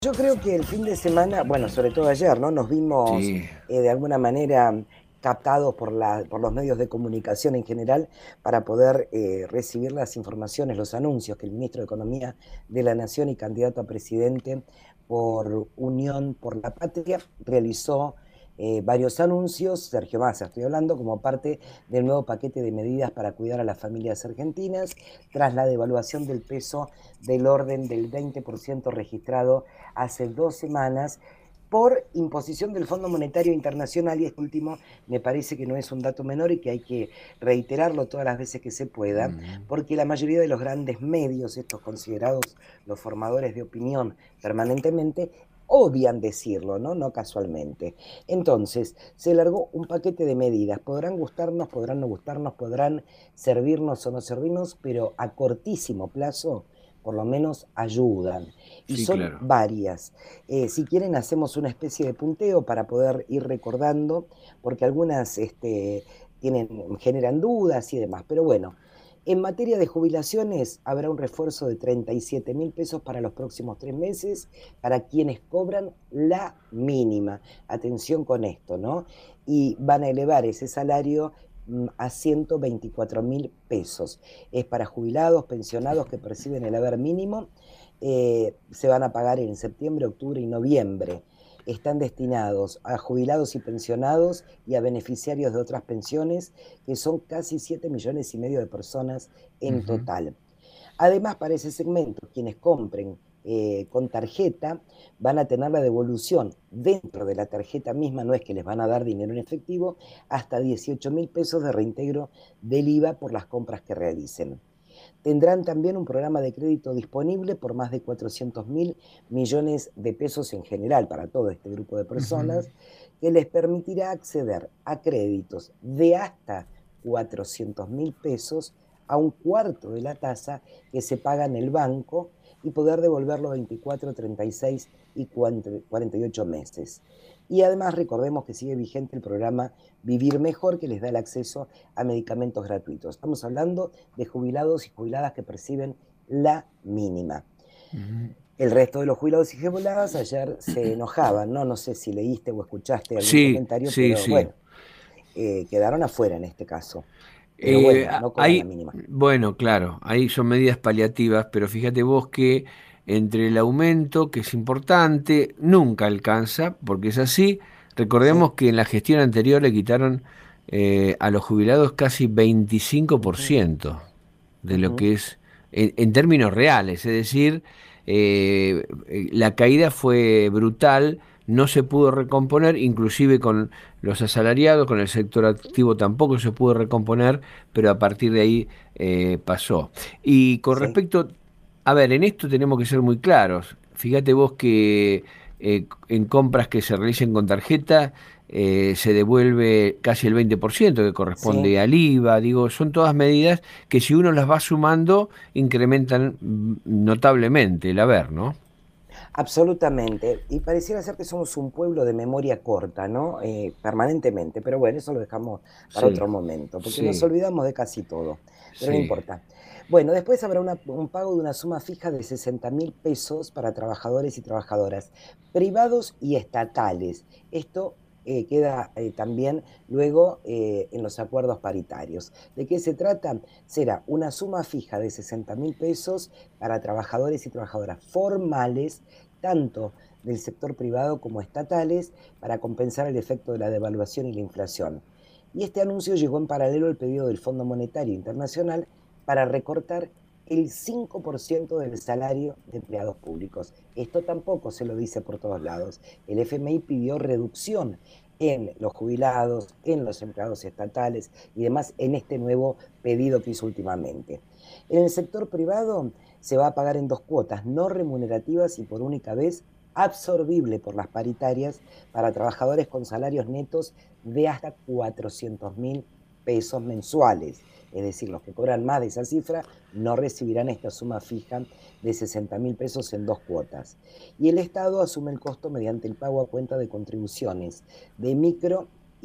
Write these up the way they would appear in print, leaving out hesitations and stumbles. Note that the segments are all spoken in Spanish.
Yo creo que el fin de semana, bueno, sobre todo ayer, ¿no? Nos vimos Sí, de alguna manera captados por los medios de comunicación en general para poder recibir las informaciones, los anuncios que el ministro de Economía de la Nación y candidato a presidente por Unión por la Patria realizó varios anuncios, Sergio Massa estoy hablando, como parte del nuevo paquete de medidas para cuidar a las familias argentinas, tras la devaluación del peso del orden del 20% registrado hace 2 semanas por imposición del Fondo Monetario Internacional, y este último me parece que no es un dato menor y que hay que reiterarlo todas las veces que se pueda, mm, porque la mayoría de los grandes medios, estos considerados los formadores de opinión permanentemente, odian decirlo, ¿no? No casualmente. Entonces, se largó un paquete de medidas. Podrán gustarnos, podrán no gustarnos, podrán servirnos o no servirnos, pero a cortísimo plazo por lo menos ayudan. Y sí, son claro. varias. Si quieren, hacemos una especie de punteo para poder ir recordando, porque algunas generan dudas y demás. Pero bueno, en materia de jubilaciones, habrá un refuerzo de 37.000 pesos para los próximos 3 meses para quienes cobran la mínima. Atención con esto, ¿no? Y van a elevar ese salario a 124.000 pesos. Es para jubilados, pensionados que perciben el haber mínimo. Se van a pagar en septiembre, octubre y noviembre. Están destinados a jubilados y pensionados y a beneficiarios de otras pensiones, que son casi 7,5 millones de personas en Ujú. total. Además, para ese segmento, quienes compren con tarjeta van a tener la devolución dentro de la tarjeta misma, no es que les van a dar dinero en efectivo, hasta 18.000 pesos de reintegro del IVA por las compras que realicen. Tendrán también un programa de crédito disponible por más de 400.000 millones de pesos en general para todo este grupo de Ujú. personas, que les permitirá acceder a créditos de hasta 400.000 pesos a un cuarto de la tasa que se paga en el banco y poder devolverlo 24, 36 y 48 meses. Y además recordemos que sigue vigente el programa Vivir Mejor, que les da el acceso a medicamentos gratuitos. Estamos hablando de jubilados y jubiladas que perciben la mínima. Ujú. El resto de los jubilados y jubiladas ayer se enojaban, ¿no? No sé si leíste o escuchaste algún Sí, comentario, sí, pero sí. bueno, quedaron afuera en este caso. Pero bueno, no cobran la Hay, mínima. bueno, claro, ahí son medidas paliativas, pero fíjate vos que entre el aumento, que es importante, nunca alcanza, porque es así. Sí. Recordemos que en la gestión anterior le quitaron a los jubilados casi Ujú, 25% de lo ujú. que es en términos reales, es decir, la caída fue brutal, no se pudo recomponer, inclusive con los asalariados, con el sector activo tampoco se pudo recomponer, pero a partir de ahí pasó. Y con Sí. respecto, a ver, en esto tenemos que ser muy claros. Fíjate vos que en compras que se realicen con tarjeta se devuelve casi el 20% que Sí. corresponde al IVA. Digo, son todas medidas que si uno las va sumando incrementan notablemente el haber, ¿no? Absolutamente. Y pareciera ser que somos un pueblo de memoria corta, ¿no? Permanentemente. Pero bueno, eso lo dejamos para Sí, otro momento, porque nos sí, olvidamos de casi todo. Pero no sí. importa. Bueno, después habrá un pago de una suma fija de 60.000 pesos para trabajadores y trabajadoras privados y estatales. Esto queda también luego en los acuerdos paritarios. ¿De qué se trata? Será una suma fija de 60.000 pesos para trabajadores y trabajadoras formales, tanto del sector privado como estatales, para compensar el efecto de la devaluación y la inflación. Y este anuncio llegó en paralelo al pedido del Fondo Monetario Internacional para recortar el 5% del salario de empleados públicos. Esto tampoco se lo dice por todos lados. El FMI pidió reducción en los jubilados, en los empleados estatales y demás en este nuevo pedido que hizo últimamente. En el sector privado se va a pagar en dos cuotas no remunerativas y por única vez absorbible por las paritarias para trabajadores con salarios netos de hasta 400.000 pesos mensuales. Es decir, los que cobran más de esa cifra no recibirán esta suma fija de 60.000 pesos en dos cuotas. Y el Estado asume el costo mediante el pago a cuenta de contribuciones de micro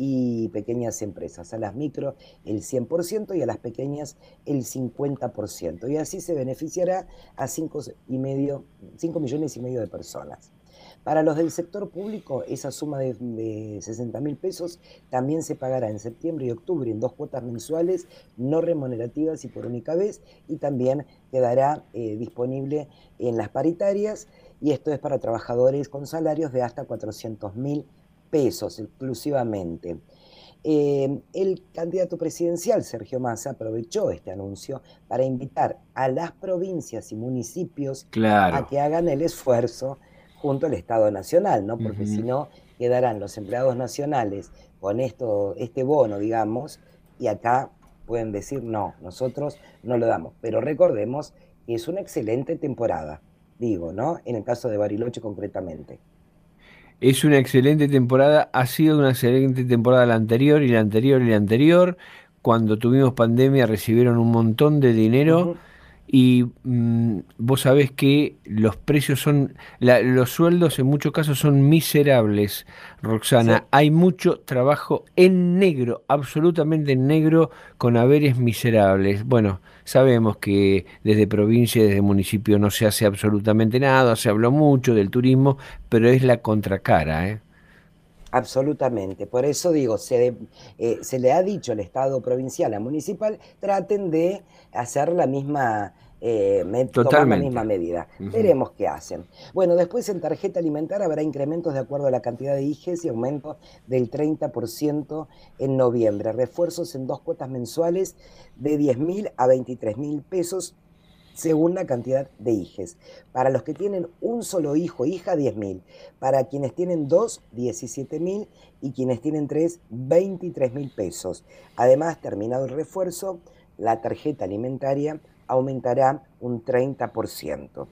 y pequeñas empresas. A las micro el 100% y a las pequeñas el 50%. Y así se beneficiará a 5,5 millones de personas. Para los del sector público, esa suma de 60.000 pesos también se pagará en septiembre y octubre en 2 cuotas mensuales no remunerativas y por única vez, y también quedará disponible en las paritarias, y esto es para trabajadores con salarios de hasta 400.000 pesos exclusivamente. El candidato presidencial, Sergio Massa, aprovechó este anuncio para invitar a las provincias y municipios a Claro. que hagan el esfuerzo junto al Estado Nacional, ¿no? Porque si Ujú. no, quedarán los empleados nacionales con este bono, digamos, y acá pueden decir, no, nosotros no lo damos. Pero recordemos que es una excelente temporada, digo, ¿no? En el caso de Bariloche concretamente. Es una excelente temporada, ha sido una excelente temporada la anterior y la anterior y la anterior. Cuando tuvimos pandemia recibieron un montón de dinero Ujú. y vos sabés que los precios son, los sueldos en muchos casos son miserables, Sí. Roxana. Hay mucho trabajo en negro, absolutamente en negro, con haberes miserables. Bueno, sabemos que desde provincia y desde municipio no se hace absolutamente nada, se habló mucho del turismo, pero es la contracara, ¿eh? Absolutamente. Por eso digo, se le ha dicho al Estado provincial, a municipal, traten de hacer la misma, tomar la misma Totalmente. medida. Ujú. Veremos qué hacen. Bueno, después en tarjeta alimentar habrá incrementos de acuerdo a la cantidad de IGES y aumento del 30% en noviembre. Refuerzos en 2 cuotas mensuales de 10.000 a 23.000 pesos según la cantidad de hijes. Para los que tienen un solo hijo, hija, 10.000. Para quienes tienen dos, 17.000. Y quienes tienen tres, 23.000 pesos. Además, terminado el refuerzo, la tarjeta alimentaria aumentará un 30%.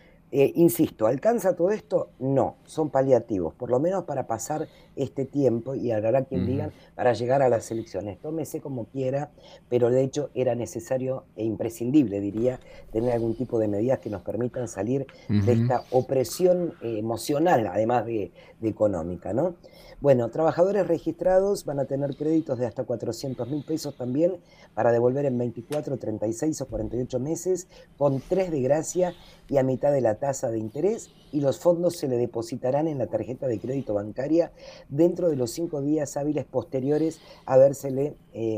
Insisto, ¿alcanza todo esto? No, son paliativos, por lo menos para pasar este tiempo, y habrá quien Ujú. digan, para llegar a las elecciones. Tómese como quiera, pero de hecho era necesario e imprescindible, diría, tener algún tipo de medidas que nos permitan salir de Ujú. esta opresión emocional, además de económica, ¿no? Bueno, trabajadores registrados van a tener créditos de hasta 400.000 pesos también para devolver en 24, 36 o 48 meses, con 3 de gracia y a mitad de la tasa de interés, y los fondos se le depositarán en la tarjeta de crédito bancaria dentro de los 5 días hábiles posteriores a habérsele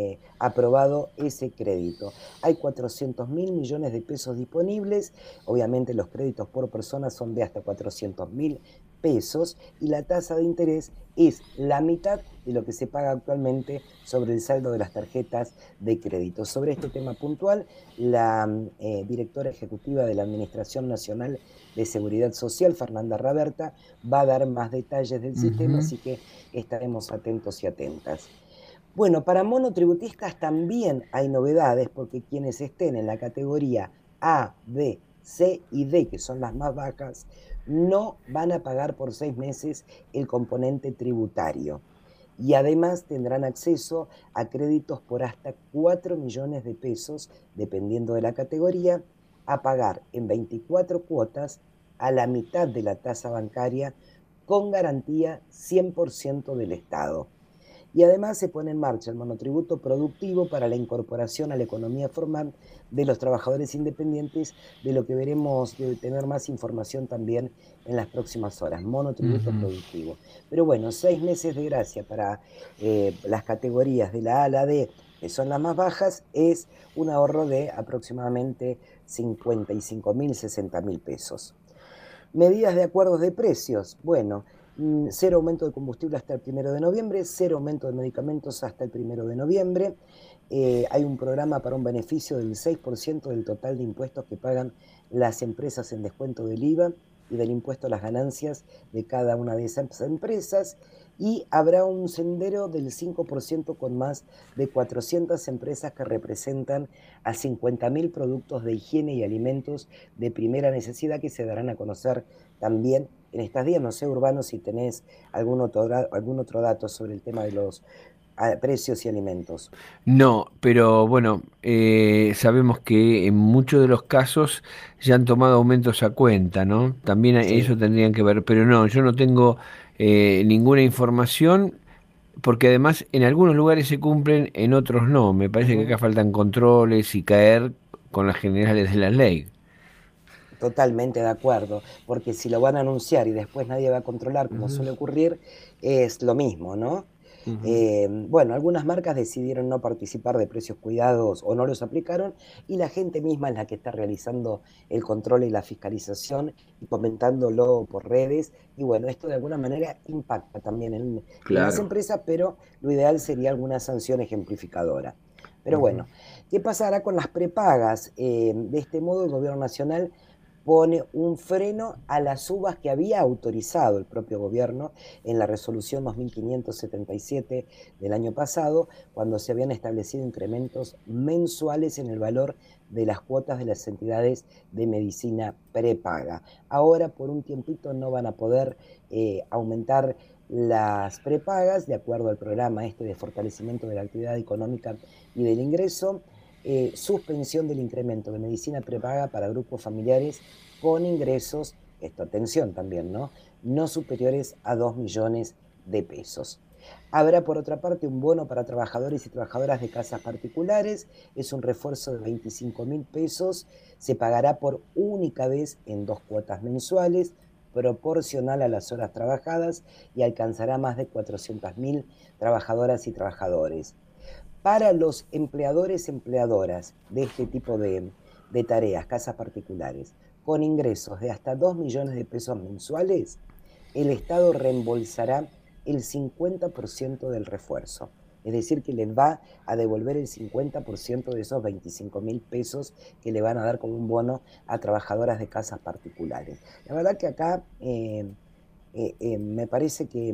aprobado ese crédito. Hay 400.000 millones de pesos disponibles, obviamente los créditos por persona son de hasta 400.000 pesos, y la tasa de interés es la mitad de lo que se paga actualmente sobre el saldo de las tarjetas de crédito. Sobre este tema puntual, la directora ejecutiva de la Administración Nacional de Seguridad Social, Fernanda Raberta, va a dar más detalles del sistema, Ujú. así que estaremos atentos y atentas. Bueno, para monotributistas también hay novedades, porque quienes estén en la categoría A, B, C y D, que son las más bajas, no van a pagar por 6 meses el componente tributario. Y además tendrán acceso a créditos por hasta 4 millones de pesos, dependiendo de la categoría, a pagar en 24 cuotas a la mitad de la tasa bancaria, con garantía 100% del Estado. Y además se pone en marcha el monotributo productivo para la incorporación a la economía formal de los trabajadores independientes, de lo que veremos de tener más información también en las próximas horas. Monotributo Ujú. productivo. Pero bueno, 6 meses de gracia para las categorías de la A a la D, que son las más bajas, es un ahorro de aproximadamente 55.000, 60.000 pesos. Medidas de acuerdos de precios. Bueno, cero aumento de combustible hasta el 1 de noviembre, cero aumento de medicamentos hasta el 1 de noviembre. Hay un programa para un beneficio del 6% del total de impuestos que pagan las empresas en descuento del IVA y del impuesto a las ganancias de cada una de esas empresas. Y habrá un sendero del 5% con más de 400 empresas que representan a 50.000 productos de higiene y alimentos de primera necesidad, que se darán a conocer también en estas días. No sé, Urbano, si tenés algún otro dato sobre el tema de los precios y alimentos. No, pero bueno, sabemos que en muchos de los casos ya han tomado aumentos a cuenta, ¿no? También Sí. eso tendrían que ver, pero no, yo no tengo ninguna información, porque además en algunos lugares se cumplen, en otros no. Me parece que Ujú. acá faltan controles y caer con las generales de la ley. Totalmente de acuerdo, porque si lo van a anunciar y después nadie va a controlar, como Ujú, suele ocurrir, es lo mismo, ¿no? ujú. Bueno, algunas marcas decidieron no participar de precios cuidados o no los aplicaron y la gente misma es la que está realizando el control y la fiscalización y comentándolo por redes. Y bueno, esto de alguna manera impacta también en las Claro. empresas, pero lo ideal sería alguna sanción ejemplificadora. Pero Ujú. bueno, ¿qué pasará con las prepagas? De este modo, el gobierno nacional pone un freno a las subas que había autorizado el propio gobierno en la resolución 2577 del año pasado, cuando se habían establecido incrementos mensuales en el valor de las cuotas de las entidades de medicina prepaga. Ahora, por un tiempito, no van a poder aumentar las prepagas, de acuerdo al programa este de fortalecimiento de la actividad económica y del ingreso, suspensión del incremento de medicina prepaga para grupos familiares con ingresos, esto atención también, ¿no? No superiores a 2 millones de pesos. Habrá por otra parte un bono para trabajadores y trabajadoras de casas particulares, es un refuerzo de 25.000 pesos, se pagará por única vez en 2 cuotas mensuales, proporcional a las horas trabajadas y alcanzará más de 400.000 trabajadoras y trabajadores. Para los empleadores, empleadoras de este tipo de tareas, casas particulares, con ingresos de hasta 2 millones de pesos mensuales, el Estado reembolsará el 50% del refuerzo. Es decir, que les va a devolver el 50% de esos 25.000 pesos que le van a dar como un bono a trabajadoras de casas particulares. La verdad que acá me parece que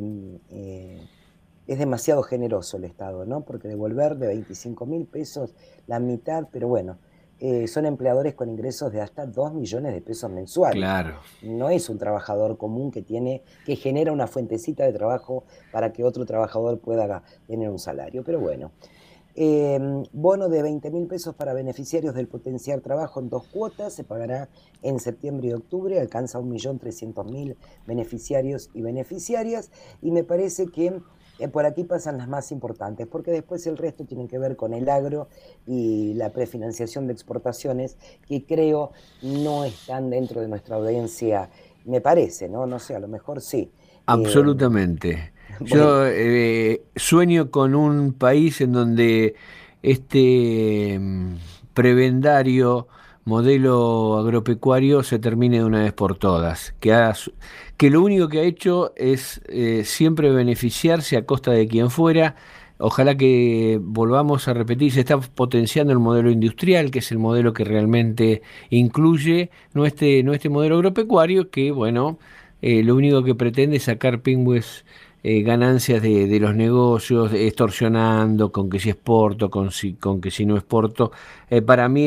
es demasiado generoso el Estado, ¿no? Porque devolver de 25.000 pesos la mitad, pero bueno, son empleadores con ingresos de hasta 2 millones de pesos mensuales. Claro. No es un trabajador común que genera una fuentecita de trabajo para que otro trabajador pueda tener un salario. Pero bueno, eh, bono de 20.000 pesos para beneficiarios del potenciar trabajo en 2 cuotas, se pagará en septiembre y octubre, alcanza 1.300.000 beneficiarios y beneficiarias, y me parece que por aquí pasan las más importantes, porque después el resto tiene que ver con el agro y la prefinanciación de exportaciones, que creo no están dentro de nuestra audiencia, me parece, ¿no? No sé, a lo mejor sí. Eh, Absolutamente. bueno, Yo sueño con un país en donde este prebendario modelo agropecuario se termine de una vez por todas, que lo único que ha hecho es siempre beneficiarse a costa de quien fuera. Ojalá que volvamos a repetir, se está potenciando el modelo industrial, que es el modelo que realmente incluye no este modelo agropecuario, que bueno, lo único que pretende es sacar pingües ganancias de los negocios, extorsionando con que si exporto, con que si no exporto. Para mí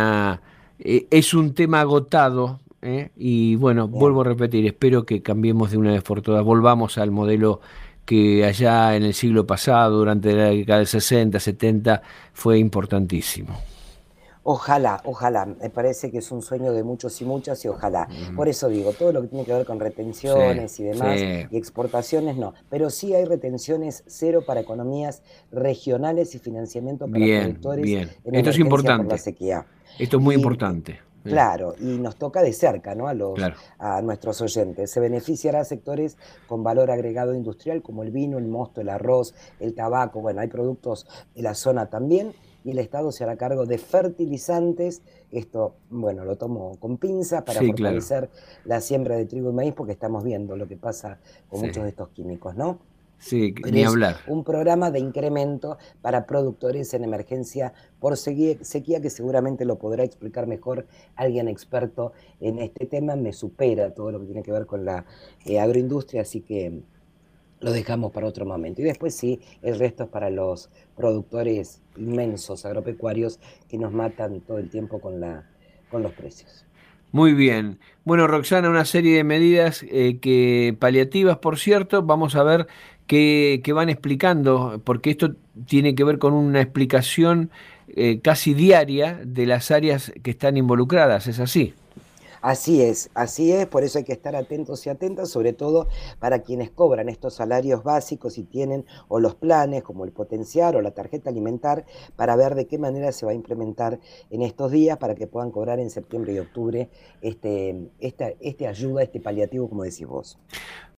es un tema agotado. Y bueno, vuelvo bien. a repetir, espero que cambiemos de una vez por todas, volvamos al modelo que allá en el siglo pasado, durante la década del 60, 70, fue importantísimo. Ojalá, ojalá, me parece que es un sueño de muchos y muchas y ojalá. Ujú. Por eso digo, todo lo que tiene que ver con Sí, retenciones y demás sí, y exportaciones no, pero sí hay retenciones cero para economías regionales y financiamiento para bien, productores bien. en Esto es emergencia por la importante. sequía. Esto es muy Y importante. claro, y nos toca de cerca, ¿no? Claro. A nuestros oyentes. Se beneficiará a sectores con valor agregado industrial como el vino, el mosto, el arroz, el tabaco. Bueno, hay productos de la zona también. Y el Estado se hará cargo de fertilizantes. Esto, bueno, lo tomo con pinzas para Sí, claro. fortalecer la siembra de trigo y maíz, porque estamos viendo lo que pasa con Sí, muchos de estos químicos, ¿no? sí, Pero ni es hablar. un programa de incremento para productores en emergencia por sequía, que seguramente lo podrá explicar mejor alguien experto en este tema. Me supera todo lo que tiene que ver con la agroindustria, así que lo dejamos para otro momento. Y después sí, el resto es para los productores inmensos agropecuarios que nos matan todo el tiempo con los precios. Muy bien. Bueno, Roxana, una serie de medidas que paliativas, por cierto, vamos a ver qué van explicando, porque esto tiene que ver con una explicación casi diaria de las áreas que están involucradas, ¿es así? así es, por eso hay que estar atentos y atentas, sobre todo para quienes cobran estos salarios básicos y tienen o los planes como el potenciar o la tarjeta alimentar, para ver de qué manera se va a implementar en estos días para que puedan cobrar en septiembre y octubre este ayuda, este paliativo, como decís vos.